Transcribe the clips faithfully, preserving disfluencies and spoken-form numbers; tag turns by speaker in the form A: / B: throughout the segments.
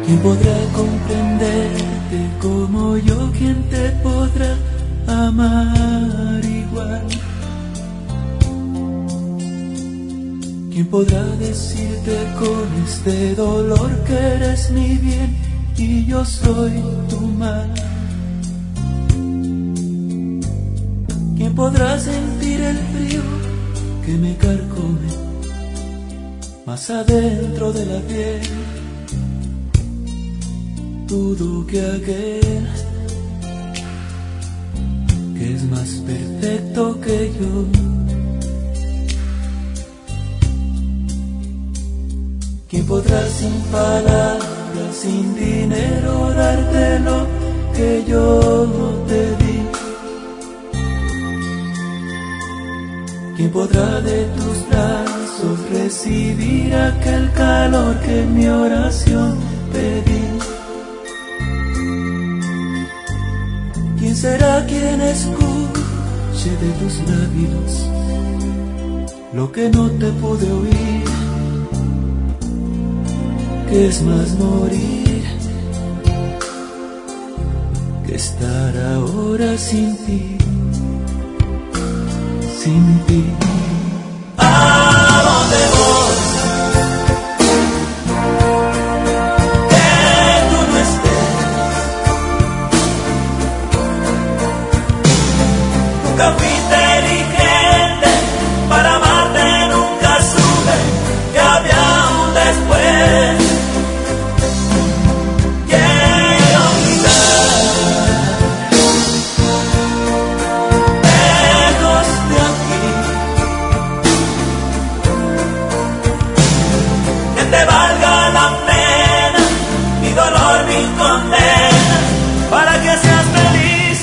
A: ¿Quién podrá comprenderte como yo? ¿Quién te podrá amar igual? ¿Quién podrá decirte con este dolor que eres mi bien y yo soy tu mal? ¿Quién podrá sentir el frío que me carcome más adentro de la piel? Dudo que aquel que es más perfecto que yo ¿quién podrá sin palabras, sin dinero darte lo que yo no te di? ¿Quién podrá de tus brazos recibir aquel calor que en mi oración pedí? ¿Quién será quien escuche de tus labios lo que no te pude oír? ¿Qué es más morir que estar ahora sin ti, sin ti? ¿A dónde voy? Que tú no estés. Nunca fui inteligente para amarte, nunca supe que había un después. Te valga la pena, mi dolor, mi condena, para que seas feliz.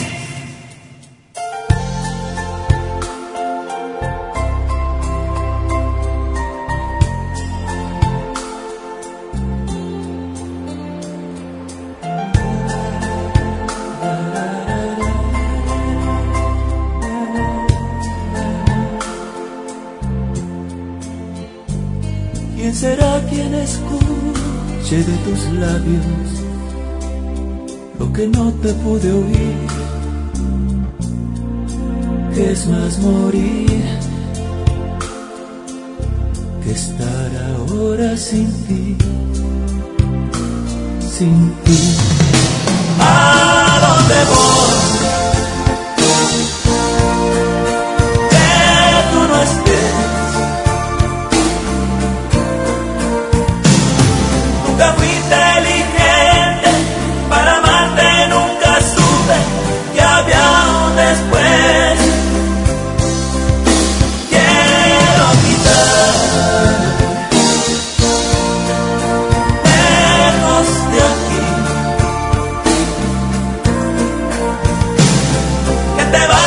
A: ¿Quién será quien escuche de tus labios lo que no te pude oír? ¿Qué es más morir que estar ahora sin ti, sin ti? ¿A dónde voy? Que tú no estés. Nunca fui inteligente para amarte, nunca supe que había un después. Quiero quitar lejos de aquí que te va